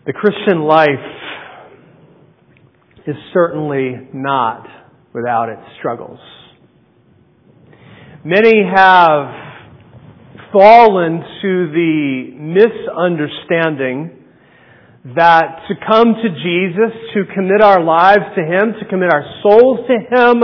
The Christian life is certainly not without its struggles. Many have fallen to the misunderstanding that to come to Jesus, to commit our lives to Him, to commit our souls to Him,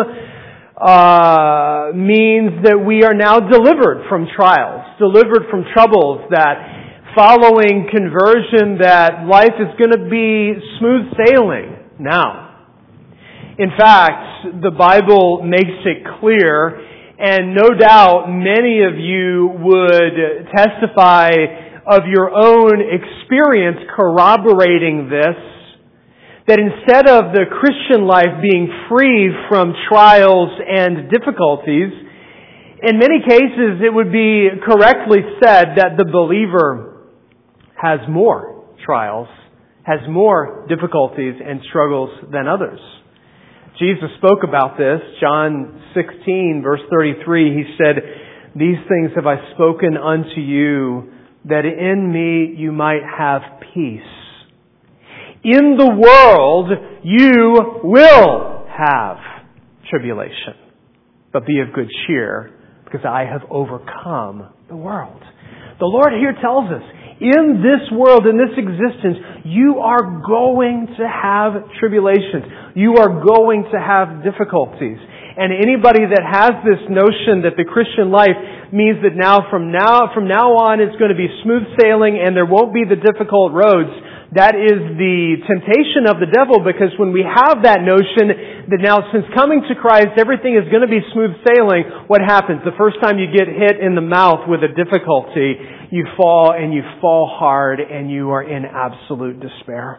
means that we are now delivered from trials, delivered from troubles, that following conversion, that life is going to be smooth sailing now. In fact, the Bible makes it clear, and no doubt many of you would testify of your own experience corroborating this, that instead of the Christian life being free from trials and difficulties, in many cases it would be correctly said that the believer has more trials, has more difficulties and struggles than others. Jesus spoke about this. John 16, verse 33, He said, "These things have I spoken unto you, that in me you might have peace. In the world you will have tribulation, but be of good cheer, because I have overcome the world." The Lord here tells us, in this world, in this existence, you are going to have tribulations. You are going to have difficulties. And anybody that has this notion that the Christian life means that from now on it's going to be smooth sailing and there won't be the difficult roads, that is the temptation of the devil, because when we have that notion that now since coming to Christ everything is going to be smooth sailing, what happens? The first time you get hit in the mouth with a difficulty, you fall, and you fall hard, and you are in absolute despair.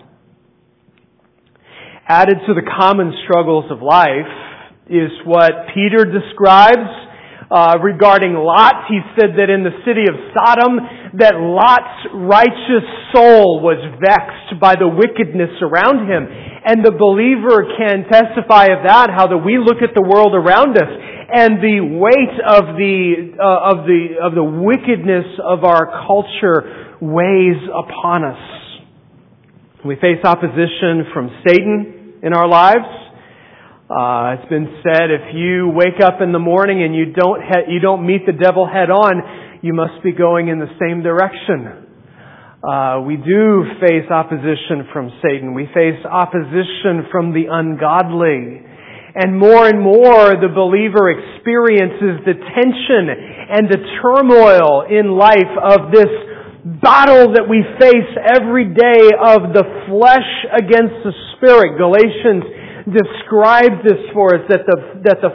Added to the common struggles of life is what Peter describes regarding Lot. He said that in the city of Sodom, that Lot's righteous soul was vexed by the wickedness around him. And the believer can testify of that, how that we look at the world around us, and the weight of the wickedness of our culture weighs upon us. We face opposition from Satan in our lives. It's been said, if you wake up in the morning and you don't meet the devil head on, you must be going in the same direction. We do face opposition from Satan. We face opposition from the ungodly. And more the believer experiences the tension and the turmoil in life of this battle that we face every day of the flesh against the spirit. Galatians describes this for us, that the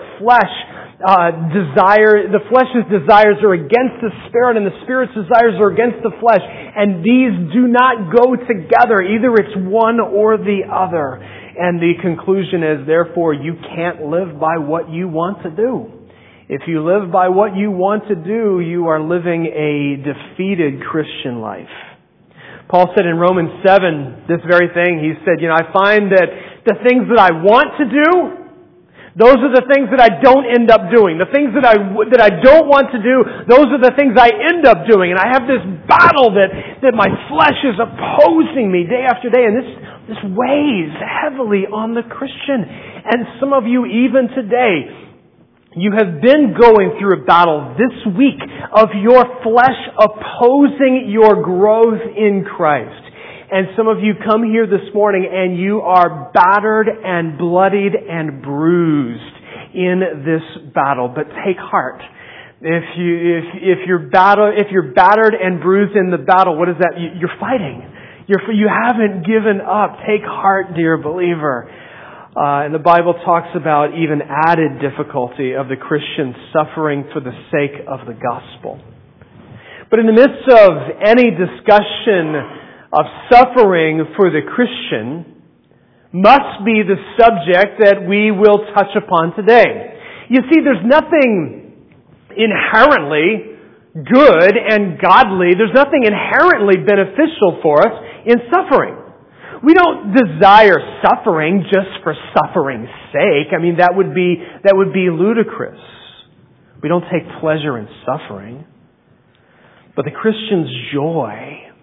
flesh's desires are against the spirit, and the spirit's desires are against the flesh, and these do not go together. Either it's one or the other. And the conclusion is, therefore, you can't live by what you want to do. If you live by what you want to do, you are living a defeated Christian life. Paul said in Romans 7 this very thing. He said, I find that the things that I want to do, those are the things that I don't end up doing. The things that I don't want to do, those are the things I end up doing. And I have this battle that my flesh is opposing me day after day. And this weighs heavily on the Christian. And some of you, even today, you have been going through a battle this week of your flesh opposing your growth in Christ. And some of you come here this morning and you are battered and bloodied and bruised in this battle. But take heart. If you're battered and bruised in the battle, what is that? You're fighting. You haven't given up. Take heart, dear believer. And the Bible talks about even added difficulty of the Christian suffering for the sake of the gospel. But in the midst of any discussion of suffering for the Christian must be the subject that we will touch upon today. You see, there's nothing inherently good and godly, there's nothing inherently beneficial for us in suffering. We don't desire suffering just for suffering's sake. I mean, that would be ludicrous. We don't take pleasure in suffering. But the Christian's joy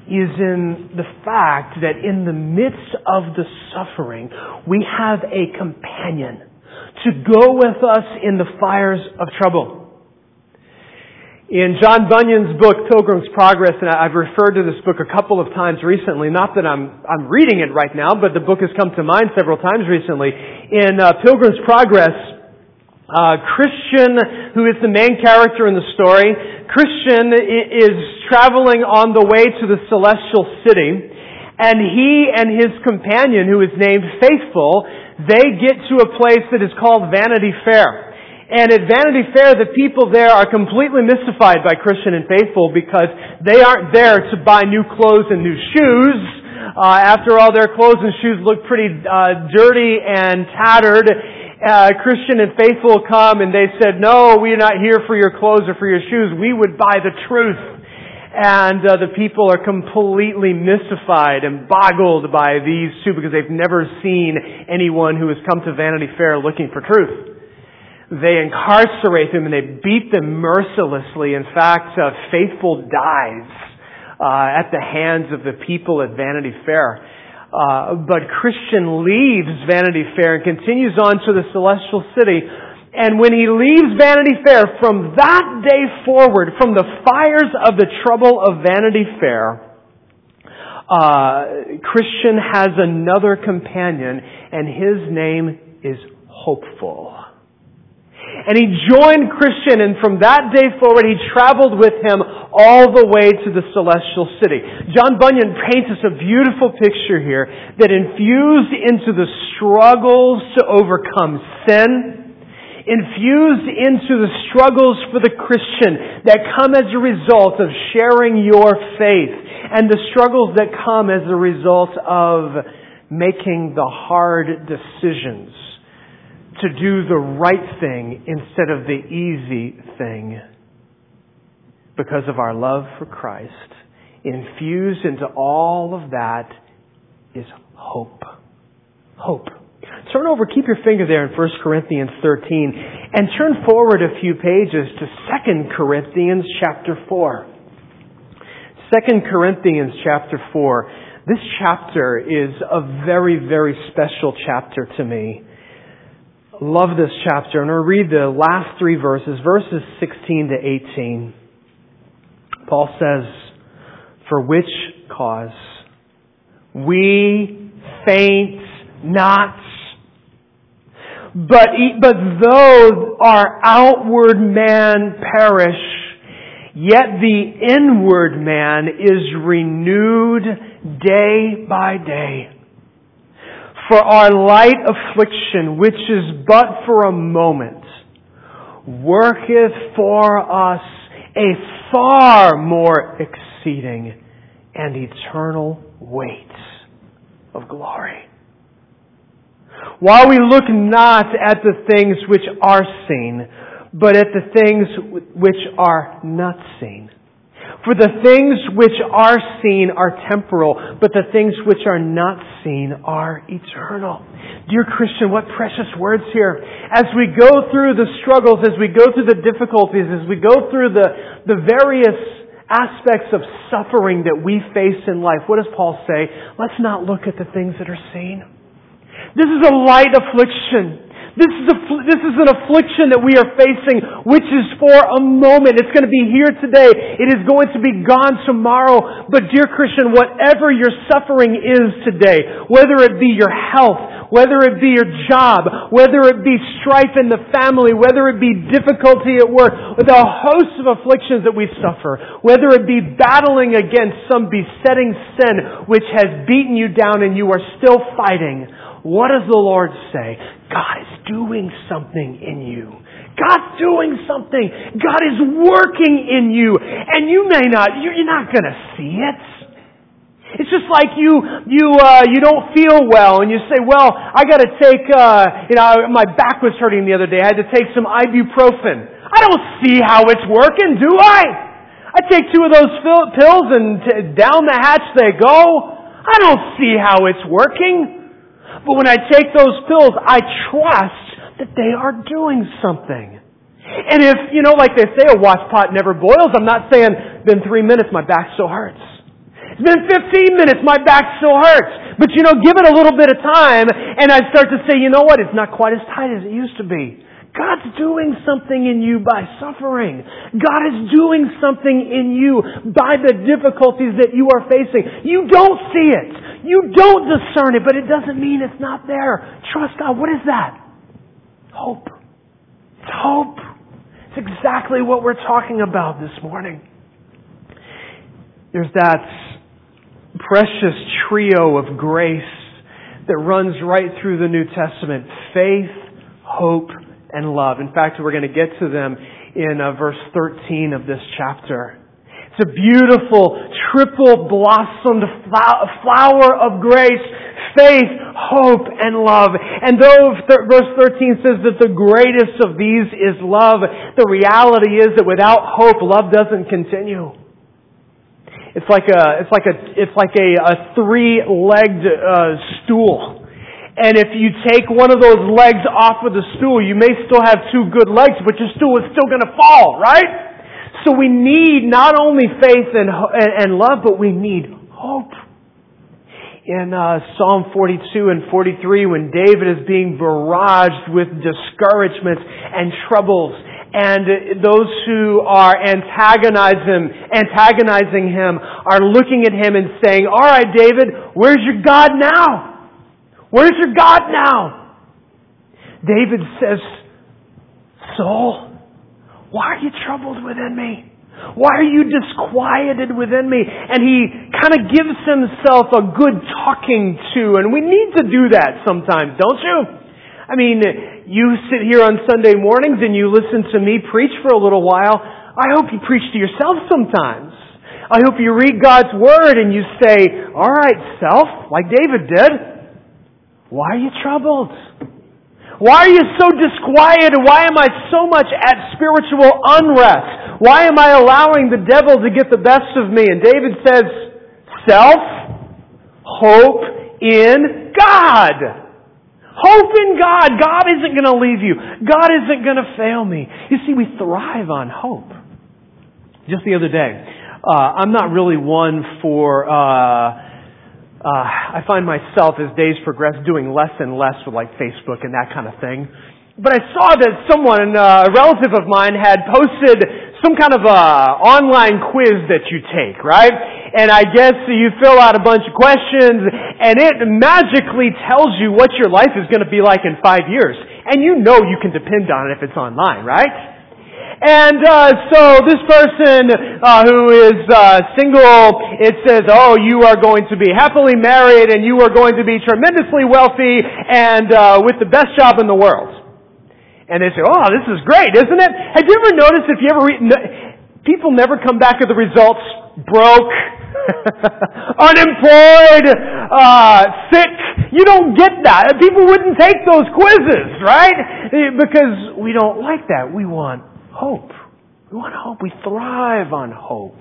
is in the fact that in the midst of the suffering, we have a companion to go with us in the fires of trouble. In John Bunyan's book, Pilgrim's Progress, and I've referred to this book a couple of times recently, not that I'm reading it right now, but the book has come to mind several times recently. In Pilgrim's Progress, Christian, who is the main character in the story, Christian is traveling on the way to the celestial city, and he and his companion, who is named Faithful, they get to a place that is called Vanity Fair. And at Vanity Fair, the people there are completely mystified by Christian and Faithful because they aren't there to buy new clothes and new shoes. After all, their clothes and shoes look pretty dirty and tattered. Christian and Faithful come and they said, "No, we're not here for your clothes or for your shoes. We would buy the truth." And the people are completely mystified and boggled by these two because they've never seen anyone who has come to Vanity Fair looking for truth. They incarcerate them and they beat them mercilessly. In fact, Faithful dies at the hands of the people at Vanity Fair. But Christian leaves Vanity Fair and continues on to the celestial city. And when he leaves Vanity Fair, from that day forward, from the fires of the trouble of Vanity Fair, Christian has another companion, and his name is Hopeful. And he joined Christian, and from that day forward, he traveled with him all the way to the celestial city. John Bunyan paints us a beautiful picture here that infused into the struggles to overcome sin, infused into the struggles for the Christian that come as a result of sharing your faith, and the struggles that come as a result of making the hard decisions to do the right thing instead of the easy thing. Because of our love for Christ, infused into all of that is hope. Hope. Turn over, keep your finger there in 1 Corinthians 13, and turn forward a few pages to 2 Corinthians chapter 4. 2 Corinthians chapter 4. This chapter is a very, very special chapter to me. Love this chapter. I'm going to read the last three verses 16 to 18. Paul says, "For which cause we faint not, but though our outward man perish, yet the inward man is renewed day by day. For our light affliction, which is but for a moment, worketh for us a far more exceeding and eternal weight of glory. While we look not at the things which are seen, but at the things which are not seen. For the things which are seen are temporal, but the things which are not seen are eternal." Dear Christian, what precious words here. As we go through the struggles, as we go through the difficulties, as we go through the various aspects of suffering that we face in life, what does Paul say? Let's not look at the things that are seen. This is a light affliction. This is an affliction that we are facing, which is for a moment. It's going to be here today. It is going to be gone tomorrow. But dear Christian, whatever your suffering is today, whether it be your health, whether it be your job, whether it be strife in the family, whether it be difficulty at work, with a host of afflictions that we suffer, whether it be battling against some besetting sin which has beaten you down and you are still fighting, what does the Lord say? God is doing something in you. God's doing something. God is working in you. And you're not going to see it. It's just like you don't feel well and you say, well, I got to take, my back was hurting the other day. I had to take some ibuprofen. I don't see how it's working, do I? I take 2 of those pills and down the hatch they go. I don't see how it's working. But when I take those pills, I trust that they are doing something. And if, like they say, a watch pot never boils, I'm not saying, in 3 minutes my back still hurts. It's been 15 minutes, my back still hurts. But give it a little bit of time, and I start to say, you know what, it's not quite as tight as it used to be. God's doing something in you by suffering. God is doing something in you by the difficulties that you are facing. You don't see it. You don't discern it, but it doesn't mean it's not there. Trust God. What is that? Hope. It's hope. It's exactly what we're talking about this morning. There's that precious trio of grace that runs right through the New Testament. Faith, hope, and love. In fact, we're going to get to them in verse 13 of this chapter. It's a beautiful, triple blossomed flower of grace, faith, hope, and love. And though verse 13 says that the greatest of these is love, the reality is that without hope, love doesn't continue. It's like a three-legged stool. And if you take one of those legs off of the stool, you may still have two good legs, but your stool is still going to fall, right? So we need not only faith and love, but we need hope. In Psalm 42 and 43, when David is being barraged with discouragements and troubles, and those who are antagonizing him are looking at him and saying, "All right, David, where's your God now? Where's your God now?" David says, "Soul, why are you troubled within me? Why are you disquieted within me?" And he kind of gives himself a good talking to. And we need to do that sometimes, don't you? I mean, you sit here on Sunday mornings and you listen to me preach for a little while. I hope you preach to yourself sometimes. I hope you read God's Word and you say, "All right, self," like David did, "why are you troubled? Why are you so disquieted? Why am I so much at spiritual unrest? Why am I allowing the devil to get the best of me?" And David says, "Self, hope in God. Hope in God. God isn't going to leave you. God isn't going to fail me." You see, we thrive on hope. Just the other day, I'm not really one for... I find myself, as days progress, doing less and less with like Facebook and that kind of thing. But I saw that someone, a relative of mine, had posted some kind of online quiz that you take, right? And I guess you fill out a bunch of questions, and it magically tells you what your life is going to be like in 5 years. And you know you can depend on it if it's online, right? And so this person who is single, it says, "Oh, you are going to be happily married, and you are going to be tremendously wealthy, and with the best job in the world." And they say, "Oh, this is great, isn't it?" Have you ever noticed, if you ever read, people never come back with the results broke, unemployed, sick. You don't get that. People wouldn't take those quizzes, right? Because we don't like that. We want hope. We want hope. We thrive on hope.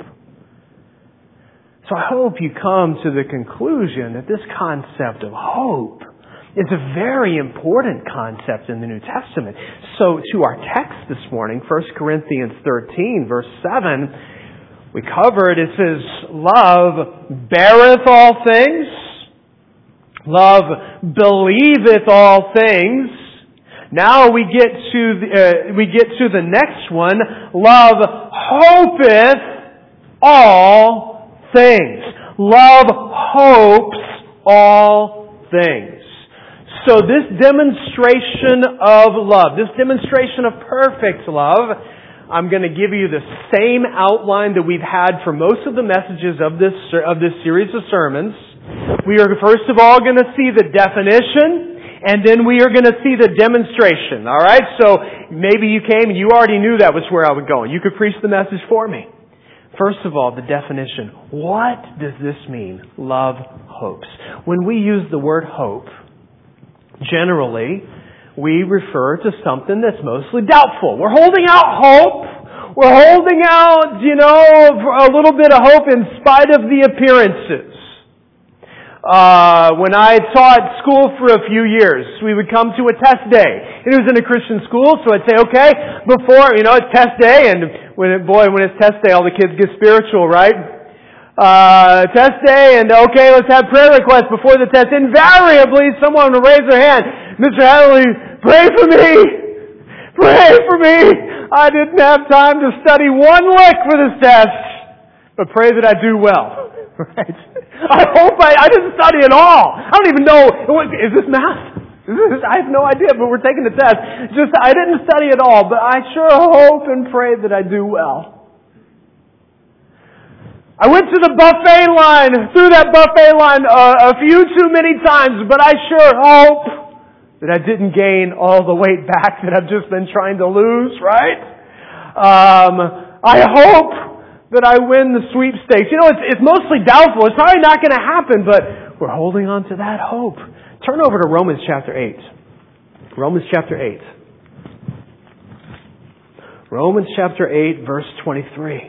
So I hope you come to the conclusion that this concept of hope is a very important concept in the New Testament. So to our text this morning, 1 Corinthians 13, verse 7, we covered, it says, "Love beareth all things. Love believeth all things." Now we get to the next one. "Love hopeth all things." Love hopes all things. So this demonstration of love, this demonstration of perfect love, I'm going to give you the same outline that we've had for most of the messages of this series of sermons. We are first of all going to see the definition, and then we are going to see the demonstration. All right? So maybe you came and you already knew that was where I would go. You could preach the message for me. First of all, the definition. What does this mean? Love hopes. When we use the word hope, generally, we refer to something that's mostly doubtful. We're holding out hope. We're holding out, a little bit of hope in spite of the appearances. When I taught school for a few years, we would come to a test day. It was in a Christian school, so I'd say, okay, before, it's test day, and when it's test day, all the kids get spiritual, right? test day, and okay, let's have prayer requests before the test. Invariably, someone will raise their hand. Mr. Hadley, pray for me! Pray for me! I didn't have time to study one lick for this test, but pray that I do well. Right? I didn't study at all. I don't even know, is this math? I have no idea, but we're taking the test. I didn't study at all, but I sure hope and pray that I do well. I went to the buffet line, through that buffet line a few too many times, but I sure hope that I didn't gain all the weight back that I've just been trying to lose, right? I hope that I win the sweepstakes. You know, it's mostly doubtful. It's probably not going to happen, but we're holding on to that hope. Turn over to Romans chapter 8. Romans chapter 8. Romans chapter 8, verse 23.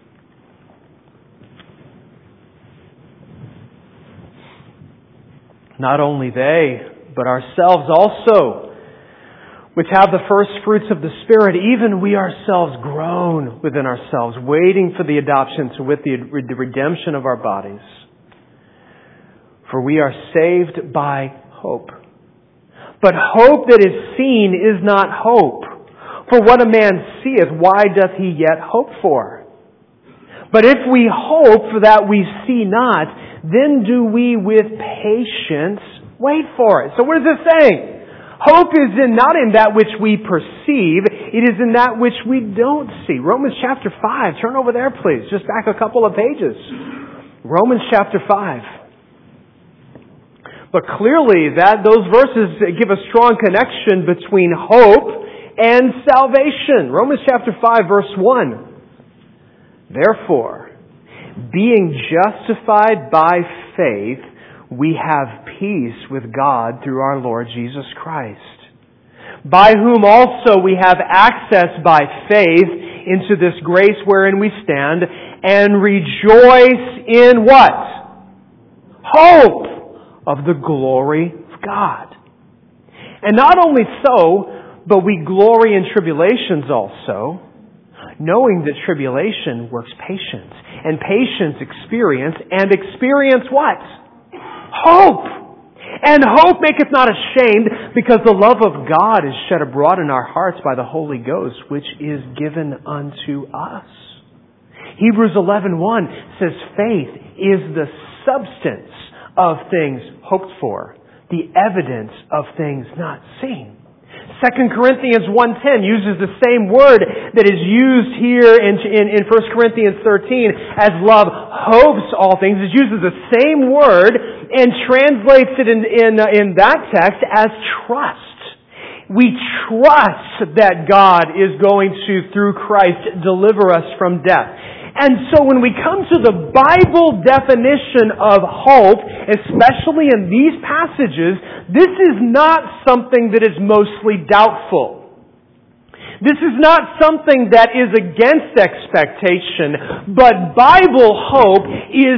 Not only they, but ourselves also, which have the first fruits of the Spirit, even we ourselves groan within ourselves, waiting for the adoption to wit the redemption of our bodies. For we are saved by hope. But hope that is seen is not hope. For what a man seeth, why doth he yet hope for? But if we hope for that we see not, then do we with patience wait for it. So what is this saying? Hope is not in that which we perceive, it is in that which we don't see. Romans chapter 5, turn over there please, just back a couple of pages. Romans chapter 5. But clearly those verses give a strong connection between hope and salvation. Romans chapter 5 verse 1. Therefore, being justified by faith, we have peace with God through our Lord Jesus Christ, by whom also we have access by faith into this grace wherein we stand, and rejoice in what? Hope of the glory of God. And not only so, but we glory in tribulations also, knowing that tribulation works patience, and patience experience, and experience what? Hope! And hope maketh not ashamed, because the love of God is shed abroad in our hearts by the Holy Ghost, which is given unto us. Hebrews 11:1 says, faith is the substance of things hoped for, the evidence of things not seen. 2 Corinthians 1:10 uses the same word that is used here in 1 Corinthians 13 as love hopes all things. It uses the same word and translates it in that text as trust. We trust that God is going to, through Christ, deliver us from death. And so when we come to the Bible definition of hope, especially in these passages, this is not something that is mostly doubtful. This is not something that is against expectation, but Bible hope is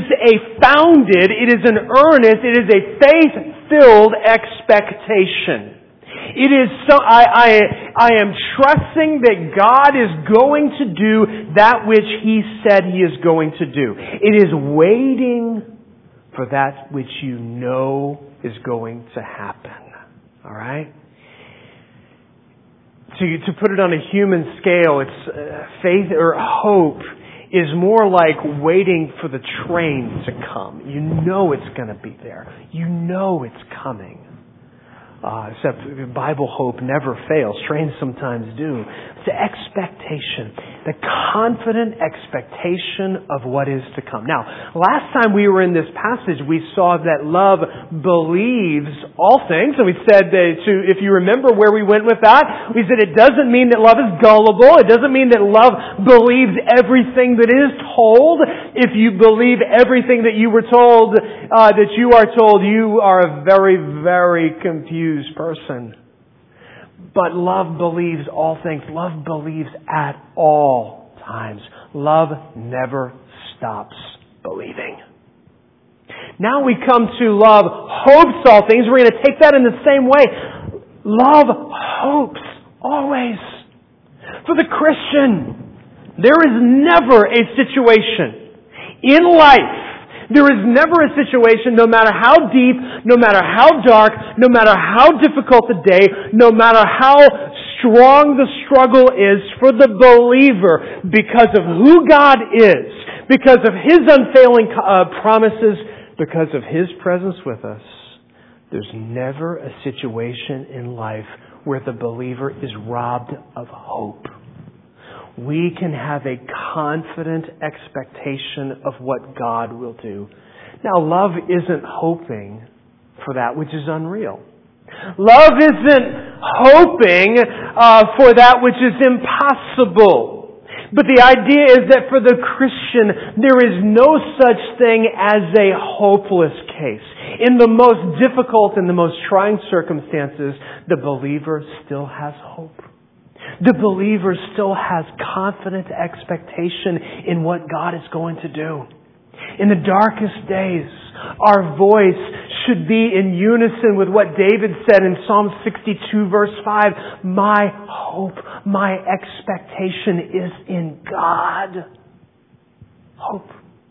it is an earnest, it is a faith-filled expectation. It is so, I am trusting that God is going to do that which He said He is going to do. It is waiting for that which you know is going to happen. Alright? To put it on a human scale, it's faith or hope is more like waiting for the train to come. You know it's going to be there. You know it's coming. Except Bible hope never fails. Trains sometimes do. It's the expectation, the confident expectation of what is to come. Now, last time we were in this passage, we saw that love believes all things. And we said that if you remember where we went with that, we said it doesn't mean that love is gullible. It doesn't mean that love believes everything that is told. If you believe everything that you were told, that you are told, you are a very, very confused person. But love believes all things. Love believes at all times. Love never stops believing. Now we come to love hopes all things. We're going to take that in the same way. Love hopes always. For the Christian, there is never a situation in life There is never a situation, no matter how deep, no matter how dark, no matter how difficult the day, no matter how strong the struggle is for the believer, because of who God is, because of His unfailing promises, because of His presence with us, there's never a situation in life where the believer is robbed of hope. We can have a confident expectation of what God will do. Now, love isn't hoping for that which is unreal. Love isn't hoping for that which is impossible. But the idea is that for the Christian, there is no such thing as a hopeless case. In the most difficult and the most trying circumstances, the believer still has hope. The believer still has confident expectation in what God is going to do. In the darkest days, our voice should be in unison with what David said in Psalm 62 verse 5. My hope, my expectation is in God. Hope.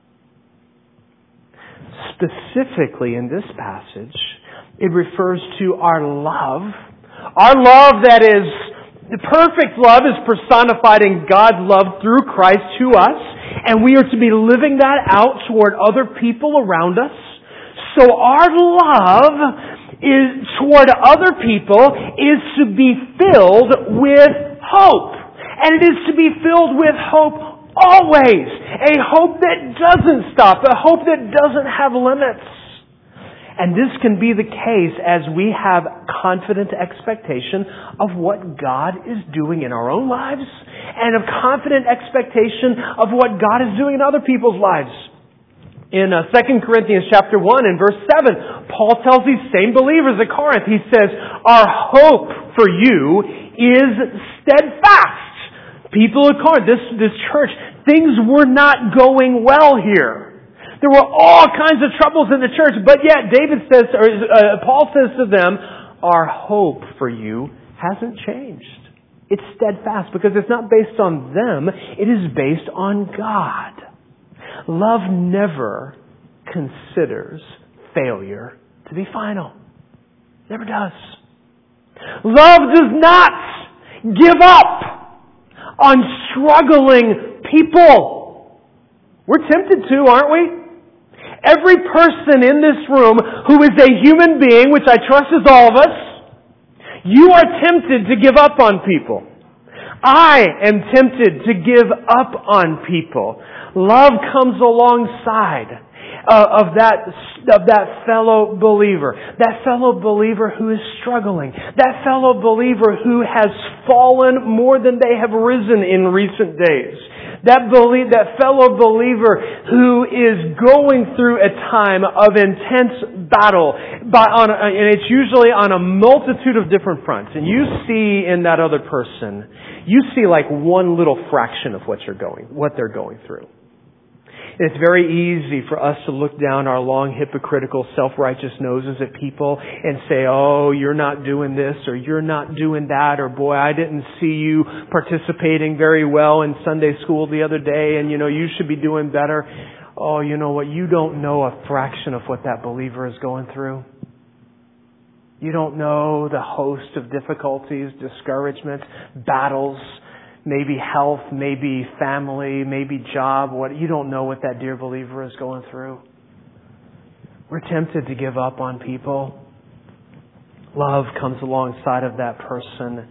Specifically in this passage, it refers to our love. Our love that is the perfect love is personified in God's love through Christ to us, and we are to be living that out toward other people around us. So our love is toward other people is to be filled with hope. And it is to be filled with hope always. A hope that doesn't stop, a hope that doesn't have limits. And this can be the case as we have confident expectation of what God is doing in our own lives and of confident expectation of what God is doing in other people's lives. In 2 Corinthians chapter 1 and verse 7, Paul tells these same believers at Corinth, he says, our hope for you is steadfast. People at Corinth, this church, things were not going well here. There were all kinds of troubles in the church, but yet Paul says to them, our hope for you hasn't changed. It's steadfast because it's not based on them, it is based on God. Love never considers failure to be final. Never does. Love does not give up on struggling people. We're tempted to, aren't we? Every person in this room who is a human being, which I trust is all of us, you are tempted to give up on people. I am tempted to give up on people. Love comes alongside of that fellow believer. That fellow believer who is struggling. That fellow believer who has fallen more than they have risen in recent days. That fellow believer who is going through a time of intense battle, and it's usually on a multitude of different fronts. And you see in that other person, you see like one little fraction of what they're going through. And it's very easy for us to look down our long, hypocritical, self-righteous noses at people and say, oh, you're not doing this, or you're not doing that, or boy, I didn't see you participating very well in Sunday school the other day, and you should be doing better. Oh, you know what? You don't know a fraction of what that believer is going through. You don't know the host of difficulties, discouragements, battles, maybe health, maybe family, maybe job. You don't know what that dear believer is going through. We're tempted to give up on people. Love comes alongside of that person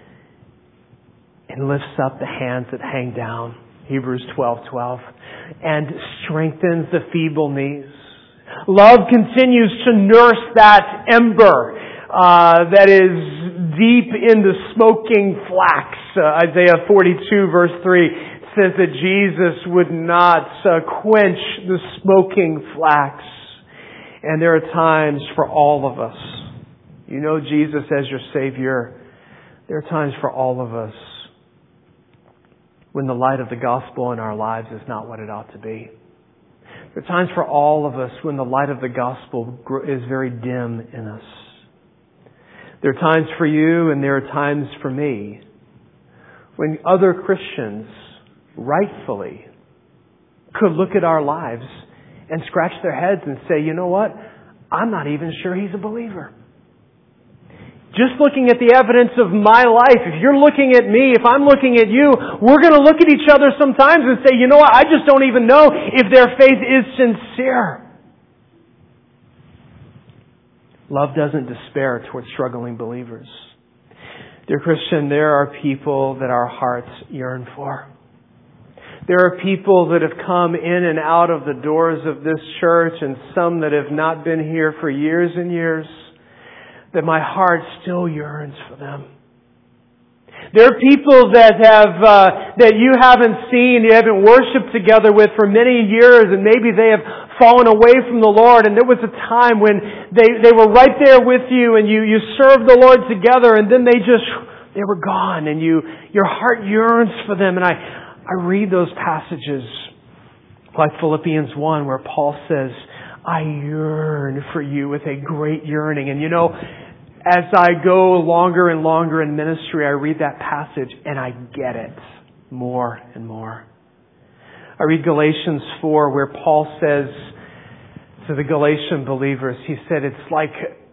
and lifts up the hands that hang down. Hebrews 12:12, and strengthens the feeble knees. Love continues to nurse that ember that is deep in the smoking flax. Isaiah 42 verse 3 says that Jesus would not quench the smoking flax. And there are times for all of us. You know Jesus as your Savior. There are times for all of us when the light of the gospel in our lives is not what it ought to be. There are times for all of us when the light of the gospel is very dim in us. There are times for you and there are times for me when other Christians rightfully could look at our lives and scratch their heads and say, you know what? I'm not even sure he's a believer. Just looking at the evidence of my life, if you're looking at me, if I'm looking at you, we're going to look at each other sometimes and say, you know what, I just don't even know if their faith is sincere. Love doesn't despair towards struggling believers. Dear Christian, there are people that our hearts yearn for. There are people that have come in and out of the doors of this church, and some that have not been here for years and years, that my heart still yearns for them. There are people that you haven't seen, you haven't worshipped together with for many years, and maybe they have fallen away from the Lord, and there was a time when they were right there with you, and you served the Lord together, and then they were gone, and your heart yearns for them. And I read those passages like Philippians 1, where Paul says, I yearn for you with a great yearning. And as I go longer and longer in ministry, I read that passage and I get it more and more. I read Galatians 4, where Paul says to the Galatian believers, he said, it's like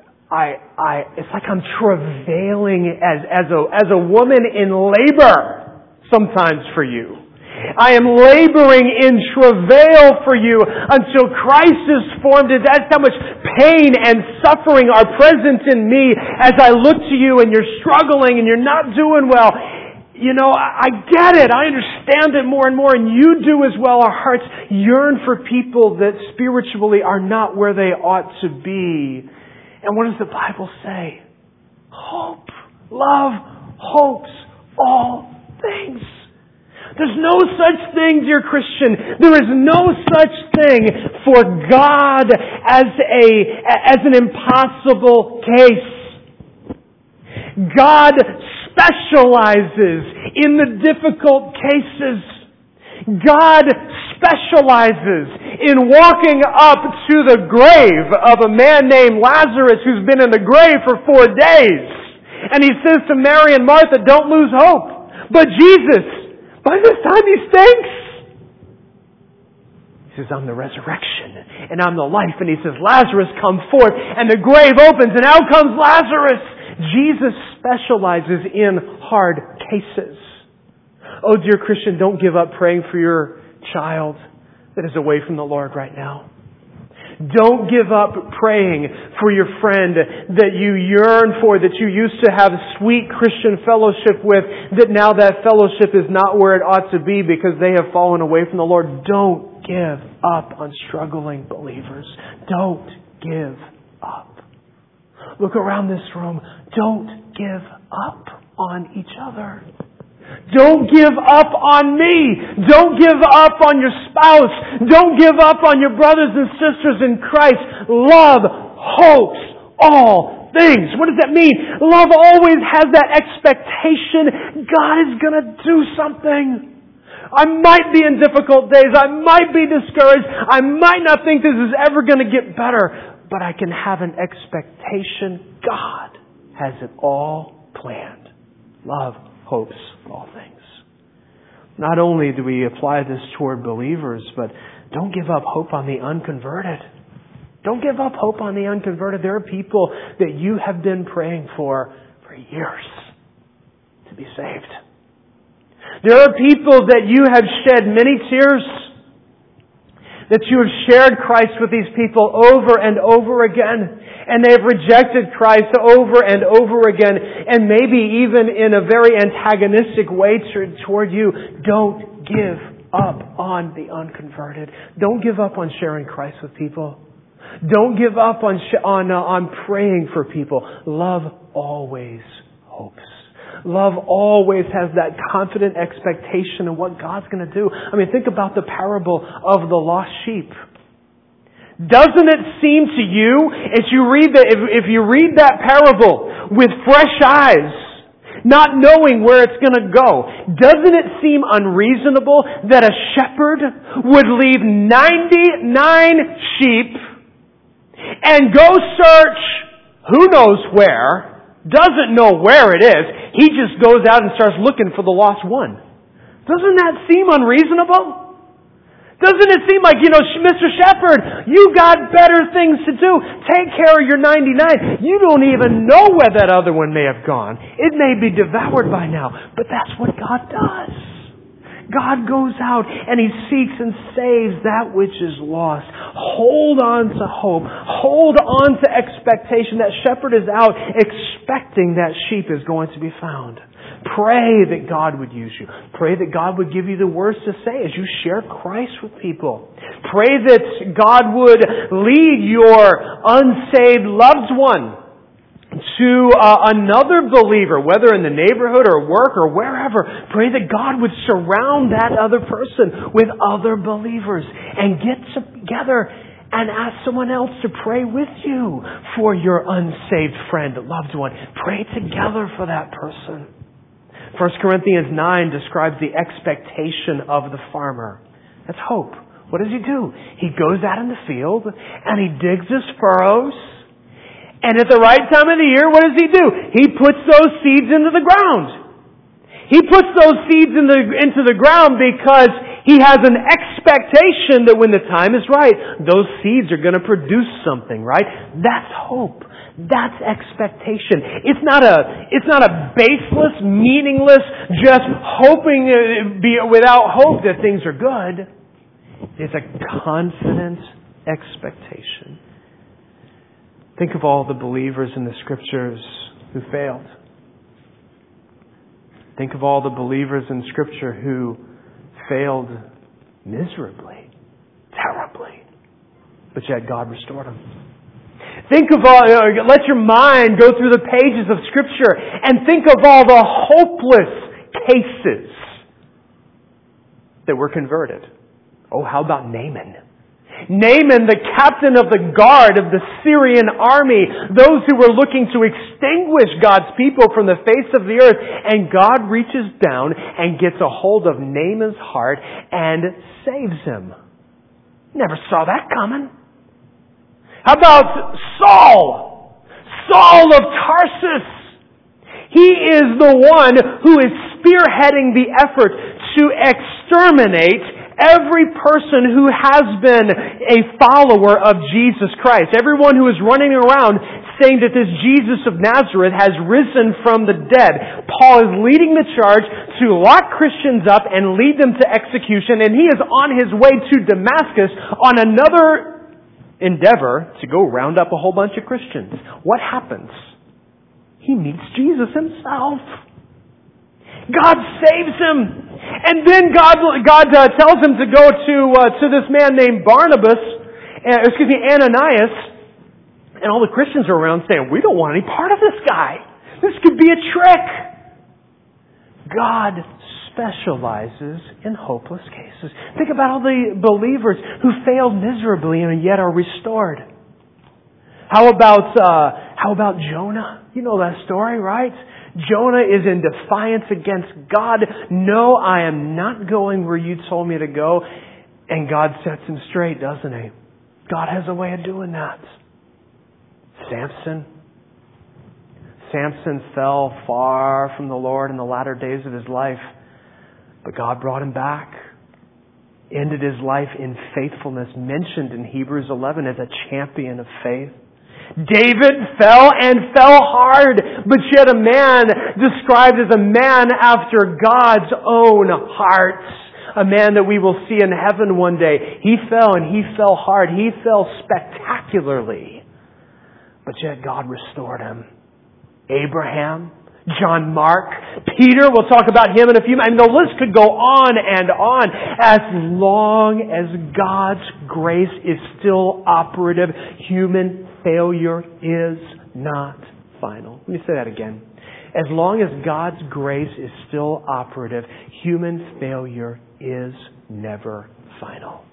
I'm travailing as a woman in labor sometimes for you. I am laboring in travail for you until Christ is formed. That's how much pain and suffering are present in me as I look to you and you're struggling and you're not doing well. I get it. I understand it more and more, and you do as well. Our hearts yearn for people that spiritually are not where they ought to be. And what does the Bible say? Hope, love, hopes all things. There's no such thing, dear Christian. There is no such thing for God as an impossible case. God specializes in the difficult cases. God specializes in walking up to the grave of a man named Lazarus who's been in the grave for 4 days. And he says to Mary and Martha, don't lose hope. But Jesus, by this time he stinks. He says, I'm the resurrection and I'm the life. And he says, Lazarus, come forth. And the grave opens and out comes Lazarus. Jesus specializes in hard cases. Oh, dear Christian, don't give up praying for your child that is away from the Lord right now. Don't give up praying for your friend that you yearn for, that you used to have sweet Christian fellowship with, that now that fellowship is not where it ought to be because they have fallen away from the Lord. Don't give up on struggling believers. Don't give up. Look around this room. Don't give up on each other. Don't give up on me. Don't give up on your spouse. Don't give up on your brothers and sisters in Christ. Love hopes all things. What does that mean? Love always has that expectation. God is going to do something. I might be in difficult days. I might be discouraged. I might not think this is ever going to get better. But I can have an expectation. God has it all planned. Love hopes all things. Not only do we apply this toward believers, but don't give up hope on the unconverted. Don't give up hope on the unconverted. There are people that you have been praying for years to be saved. There are people that you have shed many tears, that you have shared Christ with these people over and over again. And they have rejected Christ over and over again. And maybe even in a very antagonistic way toward you. Don't give up on the unconverted. Don't give up on sharing Christ with people. Don't give up on praying for people. Love always hopes. Love always has that confident expectation of what God's going to do. I mean, think about the parable of the lost sheep. Doesn't it seem to you, if you read that parable with fresh eyes, not knowing where it's going to go, doesn't it seem unreasonable that a shepherd would leave 99 sheep and go search who knows where, doesn't know where it is, he just goes out and starts looking for the lost one? Doesn't that seem unreasonable? Doesn't it seem like, Mr. Shepherd, you got better things to do. Take care of your 99. You don't even know where that other one may have gone. It may be devoured by now. But that's what God does. God goes out and He seeks and saves that which is lost. Hold on to hope. Hold on to expectation. That shepherd is out expecting that sheep is going to be found. Pray that God would use you. Pray that God would give you the words to say as you share Christ with people. Pray that God would lead your unsaved loved one to another believer, whether in the neighborhood or work or wherever. Pray that God would surround that other person with other believers and get together and ask someone else to pray with you for your unsaved friend, loved one. Pray together for that person. 1 Corinthians 9 describes the expectation of the farmer. That's hope. What does he do? He goes out in the field and he digs his furrows. And at the right time of the year, what does he do? He puts those seeds into the ground. He puts those seeds into the ground because he has an expectation that when the time is right, those seeds are going to produce something, right? That's hope. That's expectation. It's not a baseless, meaningless, just hoping without hope that things are good. It's a confident expectation. Think of all the believers in the Scriptures who failed. Think of all the believers in Scripture who failed miserably, terribly, but yet God restored them. Think of let your mind go through the pages of Scripture and think of all the hopeless cases that were converted. Oh, how about Naaman? Naaman, the captain of the guard of the Syrian army, those who were looking to extinguish God's people from the face of the earth, and God reaches down and gets a hold of Naaman's heart and saves him. Never saw that coming. How about Saul? Saul of Tarsus. He is the one who is spearheading the effort to exterminate every person who has been a follower of Jesus Christ. Everyone who is running around saying that this Jesus of Nazareth has risen from the dead. Paul is leading the charge to lock Christians up and lead them to execution, and he is on his way to Damascus on another endeavor to go round up a whole bunch of Christians. What happens? He meets Jesus himself. God saves him. And then God tells him to go to this man named Ananias. And all the Christians are around saying, we don't want any part of this guy. This could be a trick. God specializes in hopeless cases. Think about all the believers who failed miserably and yet are restored. How about Jonah? You know that story, right? Jonah is in defiance against God. No, I am not going where you told me to go. And God sets him straight, doesn't he? God has a way of doing that. Samson fell far from the Lord in the latter days of his life. But God brought him back. Ended his life in faithfulness, mentioned in Hebrews 11 as a champion of faith. David fell and fell hard, but yet a man described as a man after God's own heart. A man that we will see in heaven one day. He fell and he fell hard. He fell spectacularly. But yet God restored him. Abraham, John Mark, Peter, we'll talk about him in a few minutes. And the list could go on and on. As long as God's grace is still operative, human failure is not final. Let me say that again. As long as God's grace is still operative, human failure is never final.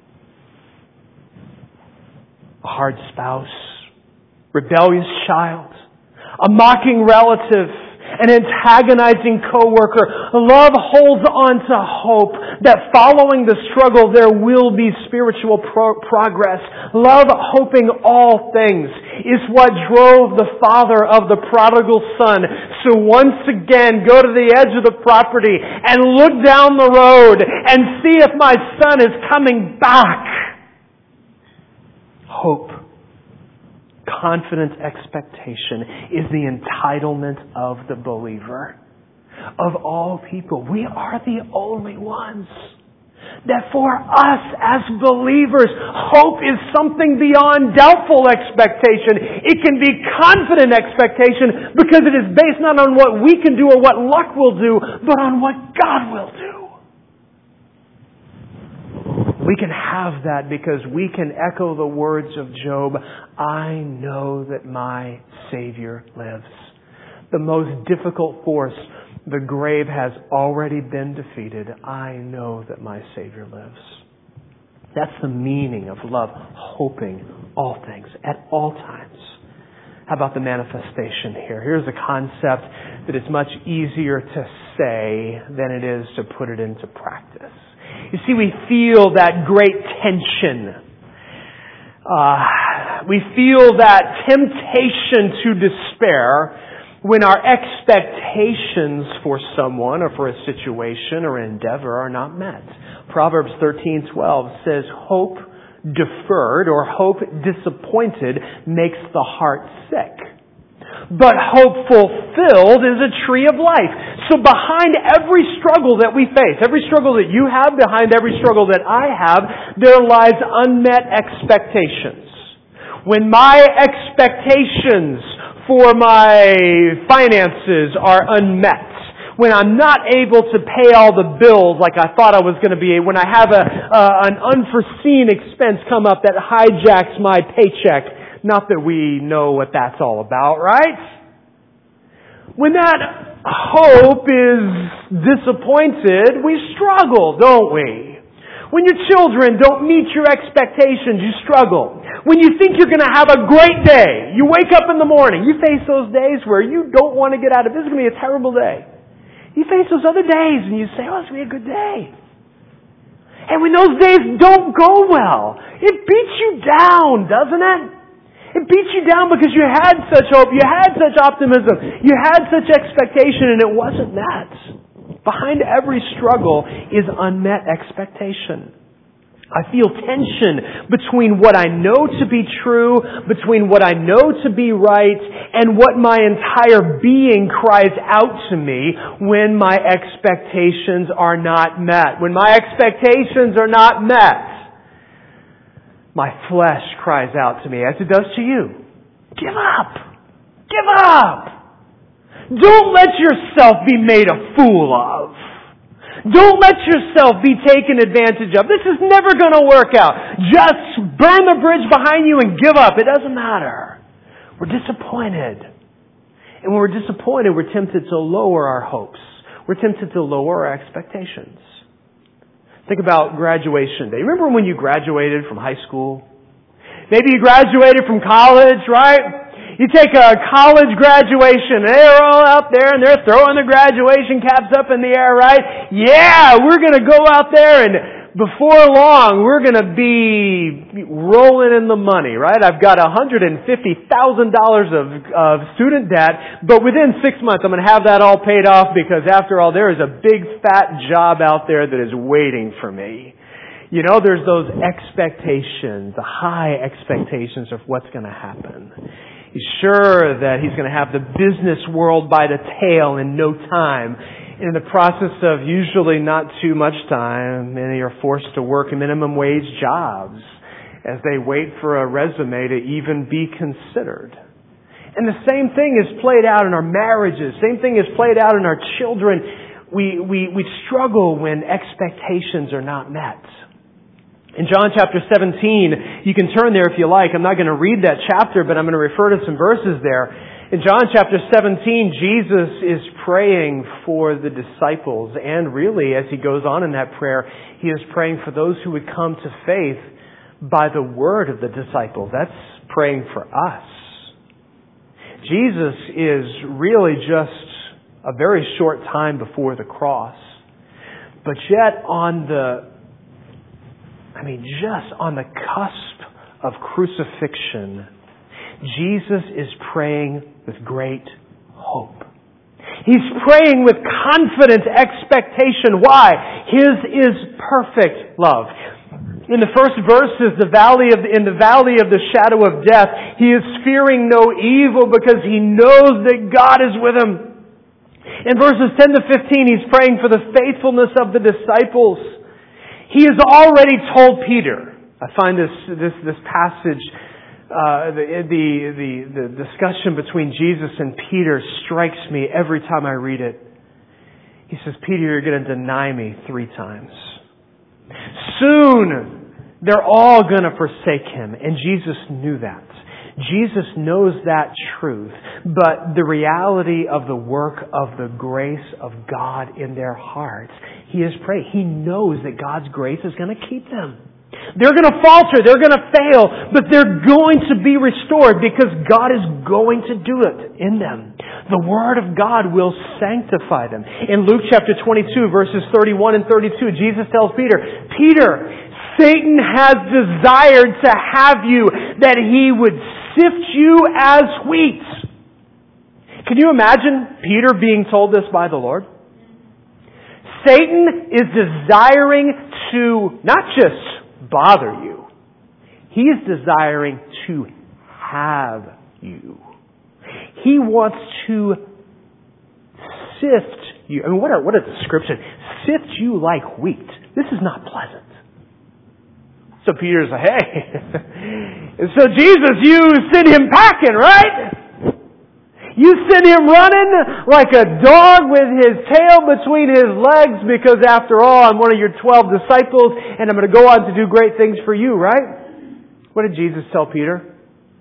A hard spouse, rebellious child, a mocking relative, an antagonizing coworker. Love holds on to hope that following the struggle there will be spiritual progress. Love hoping all things is what drove the father of the prodigal son to once again go to the edge of the property and look down the road and see if my son is coming back. Hope, confident expectation is the entitlement of the believer. Of all people, we are the only ones that for us as believers, hope is something beyond doubtful expectation. It can be confident expectation because it is based not on what we can do or what luck will do, but on what God will do. We can have that because we can echo the words of Job, I know that my Savior lives. The most difficult force, the grave, has already been defeated. I know that my Savior lives. That's the meaning of love, hoping all things at all times. How about the manifestation here? Here's a concept that is much easier to say than it is to put it into practice. You see, we feel that great tension. We feel that temptation to despair when our expectations for someone or for a situation or endeavor are not met. Proverbs 13:12 says, hope deferred or hope disappointed makes the heart sick. But hope fulfilled is a tree of life. So behind every struggle that we face, every struggle that you have, behind every struggle that I have, there lies unmet expectations. When my expectations for my finances are unmet, when I'm not able to pay all the bills like I thought I was going to be, when I have an unforeseen expense come up that hijacks my paycheck, not that we know what that's all about, right? When that hope is disappointed, we struggle, don't we? When your children don't meet your expectations, you struggle. When you think you're going to have a great day, you wake up in the morning, you face those days where you don't want to get out of this is going to be a terrible day. You face those other days and you say, oh, it's going to be a good day. And when those days don't go well, it beats you down, doesn't it? It beats you down because you had such hope, you had such optimism, you had such expectation, and it wasn't met. Behind every struggle is unmet expectation. I feel tension between what I know to be true, between what I know to be right, and what my entire being cries out to me when my expectations are not met. When my expectations are not met, my flesh cries out to me, as it does to you. Give up! Give up! Don't let yourself be made a fool of. Don't let yourself be taken advantage of. This is never going to work out. Just burn the bridge behind you and give up. It doesn't matter. We're disappointed. And when we're disappointed, we're tempted to lower our hopes. We're tempted to lower our expectations. Think about graduation day. Remember when you graduated from high school? Maybe you graduated from college, right? You take a college graduation, and they're all out there, and they're throwing the graduation caps up in the air, right? Yeah, we're going to go out there, and before long, we're going to be rolling in the money, right? I've got $150,000 of student debt, but within 6 months, I'm going to have that all paid off because, after all, there is a big, fat job out there that is waiting for me. You know, there's those expectations, the high expectations of what's going to happen. He's sure that he's going to have the business world by the tail in no time. In the process of usually not too much time, many are forced to work minimum wage jobs as they wait for a resume to even be considered. And the same thing is played out in our marriages. Same thing is played out in our children. We struggle when expectations are not met. In John chapter 17, you can turn there if you like. I'm not going to read that chapter, but I'm going to refer to some verses there. In John chapter 17, Jesus is praying for the disciples. And really, as he goes on in that prayer, he is praying for those who would come to faith by the word of the disciples. That's praying for us. Jesus is really just a very short time before the cross. But yet just on the cusp of crucifixion, Jesus is praying with great hope. He's praying with confident expectation. Why? His is perfect love. In the first verses, in the valley of the shadow of death, he is fearing no evil because he knows that God is with him. In verses 10 to 15, he's praying for the faithfulness of the disciples. He has already told Peter. I find this passage, the discussion between Jesus and Peter strikes me every time I read it. He says, Peter, you're going to deny me 3 times. Soon, they're all going to forsake him. And Jesus knew that. Jesus knows that truth. But the reality of the work of the grace of God in their hearts, he is praying. He knows that God's grace is going to keep them. They're going to falter. They're going to fail. But they're going to be restored because God is going to do it in them. The Word of God will sanctify them. In Luke chapter 22, verses 31 and 32, Jesus tells Peter, Peter, Satan has desired to have you that he would sift you as wheat. Can you imagine Peter being told this by the Lord? Satan is desiring to not just bother you. He is desiring to have you. He wants to sift you. I mean, what a description. Sift you like wheat. This is not pleasant. So Peter's like, hey, so Jesus, you send him packing, right? You send him running like a dog with his tail between his legs because after all, I'm one of your 12 disciples and I'm going to go on to do great things for you, right? What did Jesus tell Peter?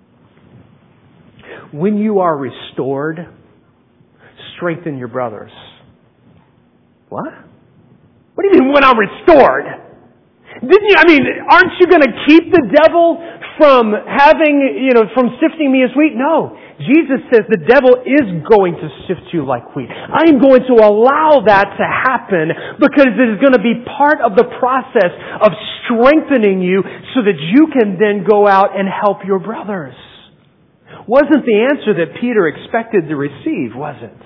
When you are restored, strengthen your brothers. What? What do you mean when I'm restored? Aren't you going to keep the devil from from sifting me as wheat? No. Jesus says the devil is going to sift you like wheat. I am going to allow that to happen because it is going to be part of the process of strengthening you so that you can then go out and help your brothers. Wasn't the answer that Peter expected to receive, was it?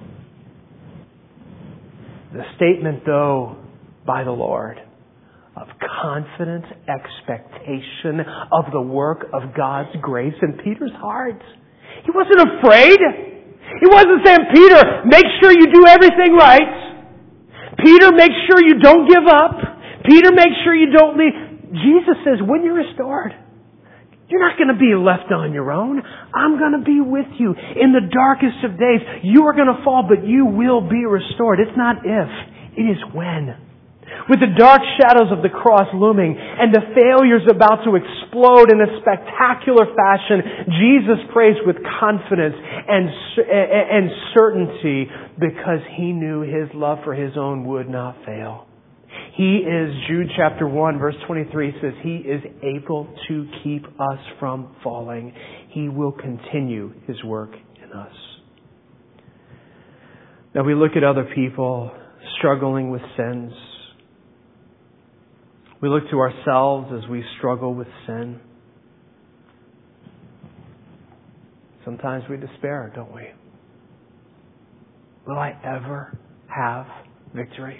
The statement, though, by the Lord, of confident expectation of the work of God's grace in Peter's heart. He wasn't afraid. He wasn't saying, Peter, make sure you do everything right. Peter, make sure you don't give up. Peter, make sure you don't leave. Jesus says, when you're restored, you're not going to be left on your own. I'm going to be with you. In the darkest of days, you are going to fall, but you will be restored. It's not if, it is when. With the dark shadows of the cross looming and the failures about to explode in a spectacular fashion, Jesus prays with confidence and certainty because he knew his love for his own would not fail. He is, Jude chapter 1 verse 23 says, he is able to keep us from falling. He will continue his work in us. Now we look at other people struggling with sins. We look to ourselves as we struggle with sin. Sometimes we despair, don't we? Will I ever have victory?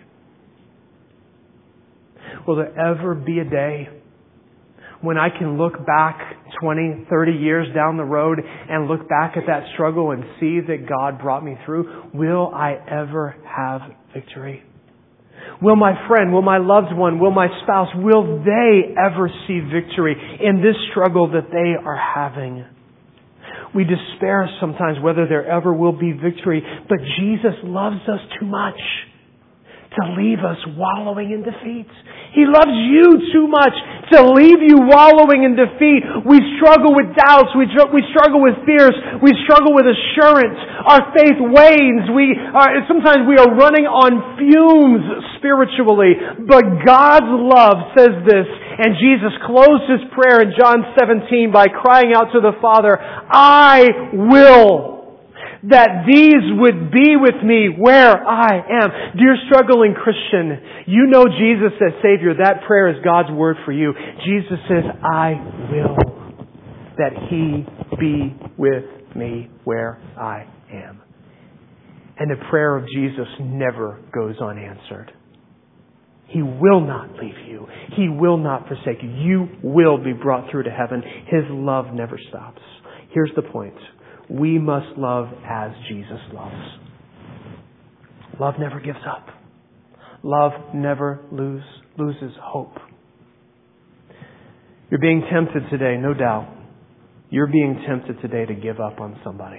Will there ever be a day when I can look back 20, 30 years down the road and look back at that struggle and see that God brought me through? Will I ever have victory? Will my friend, will my loved one, will my spouse, will they ever see victory in this struggle that they are having? We despair sometimes whether there ever will be victory, but Jesus loves us too much to leave us wallowing in defeat. He loves you too much to leave you wallowing in defeat. We struggle with doubts. We struggle with fears. We struggle with assurance. Our faith wanes. Sometimes we are running on fumes spiritually. But God's love says this, and Jesus closed his prayer in John 17 by crying out to the Father, I will that these would be with me where I am. Dear struggling Christian, you know Jesus as Savior. That prayer is God's word for you. Jesus says, I will that He be with me where I am. And the prayer of Jesus never goes unanswered. He will not leave you. He will not forsake you. You will be brought through to heaven. His love never stops. Here's the point. We must love as Jesus loves. Love never gives up. Love never loses hope. You're being tempted today, no doubt. You're being tempted today to give up on somebody.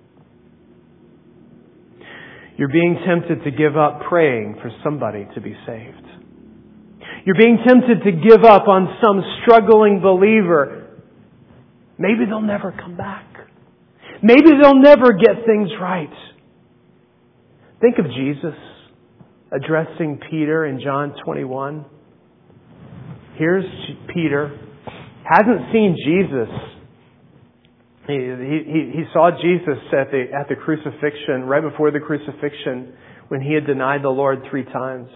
You're being tempted to give up praying for somebody to be saved. You're being tempted to give up on some struggling believer. Maybe they'll never come back. Maybe they'll never get things right. Think of Jesus addressing Peter in John 21. Here's Peter. Hasn't seen Jesus. He saw Jesus at the crucifixion, right before the crucifixion, when He had denied the Lord 3 times.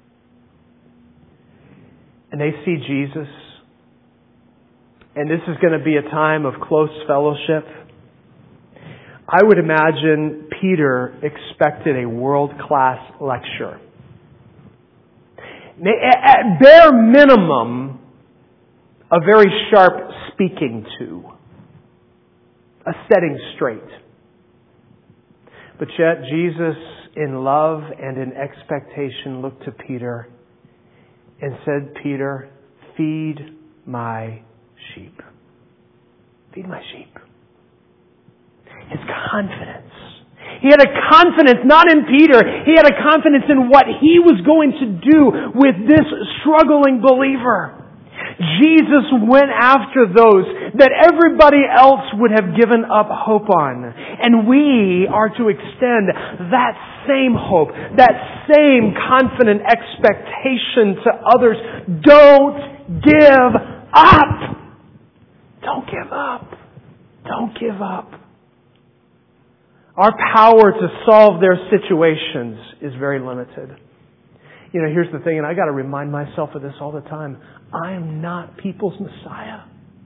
And they see Jesus. And this is going to be a time of close fellowship. I would imagine Peter expected a world-class lecture. At bare minimum, a very sharp speaking to. A setting straight. But yet Jesus, in love and in expectation, looked to Peter and said, Peter, feed my sheep. Feed my sheep. His confidence. He had a confidence not in Peter. He had a confidence in what he was going to do with this struggling believer. Jesus went after those that everybody else would have given up hope on. And we are to extend that same hope, that same confident expectation to others. Don't give up. Don't give up. Don't give up. Our power to solve their situations is very limited. You know, here's the thing, and I got to remind myself of this all the time. I am not people's Messiah.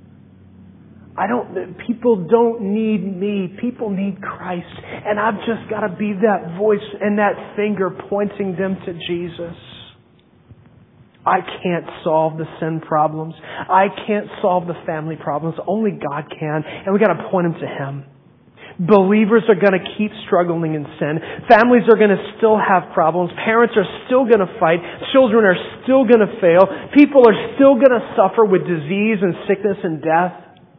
People don't need me. People need Christ. And I've just got to be that voice and that finger pointing them to Jesus. I can't solve the sin problems. I can't solve the family problems. Only God can. And we got to point them to Him. Believers are going to keep struggling in sin. Families are going to still have problems. Parents are still going to fight. Children are still going to fail. People are still going to suffer with disease and sickness and death.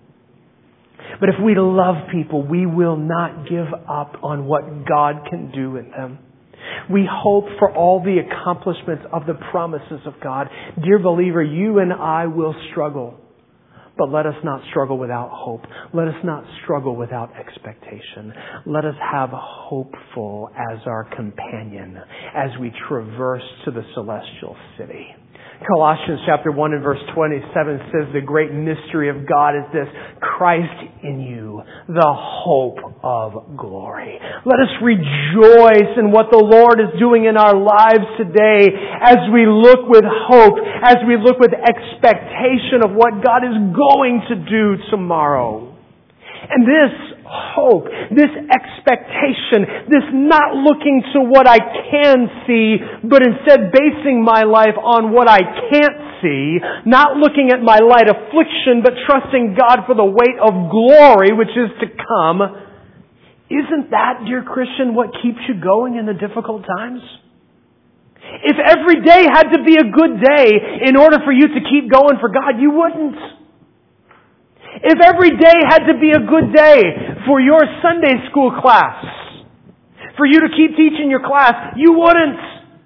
But if we love people, we will not give up on what God can do in them. We hope for all the accomplishments of the promises of God. Dear believer, you and I will struggle. But let us not struggle without hope. Let us not struggle without expectation. Let us have hopeful as our companion as we traverse to the celestial city. Colossians chapter 1 and verse 27 says the great mystery of God is this: Christ in you, the hope of glory. Let us rejoice in what the Lord is doing in our lives today as we look with hope, as we look with expectation of what God is going to do tomorrow. And this hope, this expectation, this not looking to what I can see, but instead basing my life on what I can't see, not looking at my light affliction, but trusting God for the weight of glory which is to come. Isn't that, dear Christian, what keeps you going in the difficult times? If every day had to be a good day in order for you to keep going for God, you wouldn't. If every day had to be a good day for your Sunday school class, for you to keep teaching your class, you wouldn't.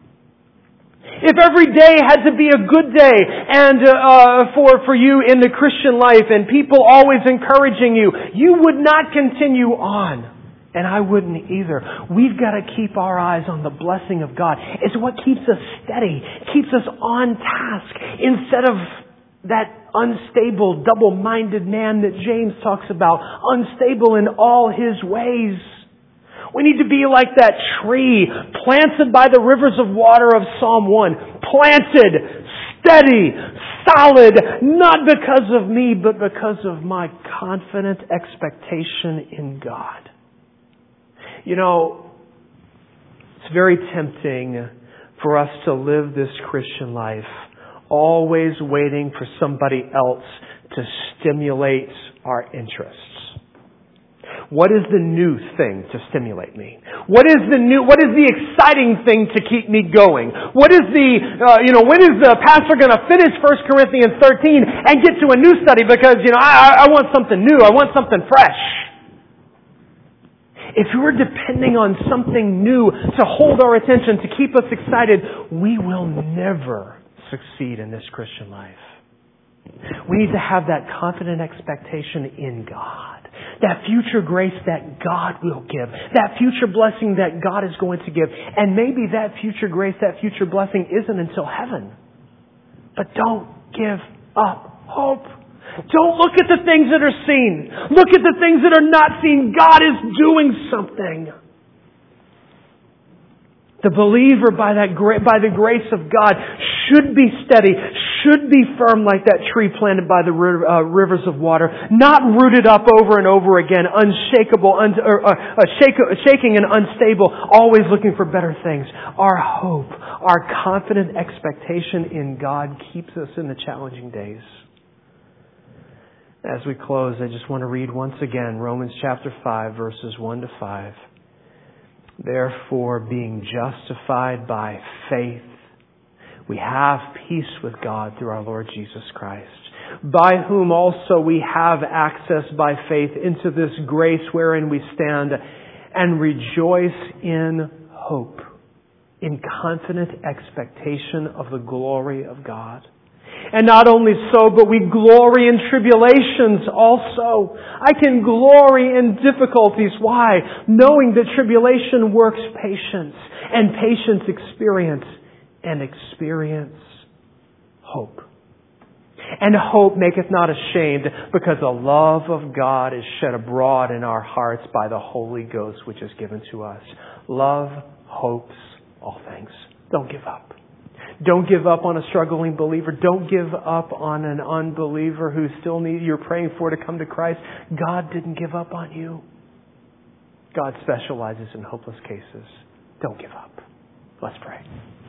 If every day had to be a good day and for you in the Christian life and people always encouraging you, you would not continue on. And I wouldn't either. We've got to keep our eyes on the blessing of God. It's what keeps us steady, keeps us on task instead of that unstable, double-minded man that James talks about, unstable in all his ways. We need to be like that tree planted by the rivers of water of Psalm 1. Planted, steady, solid, not because of me, but because of my confident expectation in God. You know, it's very tempting for us to live this Christian life always waiting for somebody else to stimulate our interests. What is the new thing to stimulate me? What is the exciting thing to keep me going? When is the pastor going to finish 1 Corinthians 13 and get to a new study because, I want something new. I want something fresh. If we're depending on something new to hold our attention, to keep us excited, we will never succeed in this Christian life. We need to have that confident expectation in God. That future grace that God will give. That future blessing that God is going to give. And maybe that future grace, that future blessing isn't until heaven. But don't give up hope. Don't look at the things that are seen. Look at the things that are not seen. God is doing something. The believer, by the grace of God, should be steady, should be firm like that tree planted by the rivers of water, not rooted up over and over again, unshakable, shaking and unstable, always looking for better things. Our hope, our confident expectation in God keeps us in the challenging days. As we close, I just want to read once again Romans chapter 5, verses 1 to 5. Therefore, being justified by faith, we have peace with God through our Lord Jesus Christ, by whom also we have access by faith into this grace wherein we stand, and rejoice in hope, in confident expectation of the glory of God. And not only so, but we glory in tribulations also. I can glory in difficulties. Why? Knowing that tribulation works patience, and patience experience, and experience hope. And hope maketh not ashamed, because the love of God is shed abroad in our hearts by the Holy Ghost, which is given to us. Love hopes all things. Don't give up. Don't give up on a struggling believer. Don't give up on an unbeliever who still you're praying for to come to Christ. God didn't give up on you. God specializes in hopeless cases. Don't give up. Let's pray.